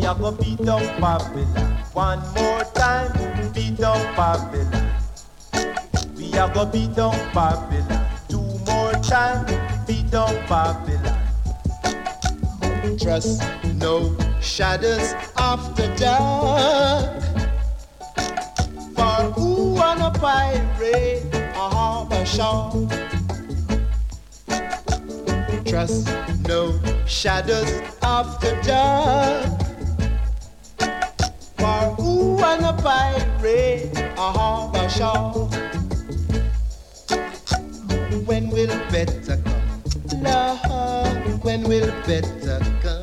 We are gonna beat down Babylon. One more time, beat down Babylon. We are gonna beat down Babylon. Two more time, beat down Babylon. Trust no shadows after dark. For who wanna pirate a harbor shore? Trust no shadows after dark. For who wanna pirate a harbor shore? When will better come? Lord, when will better come?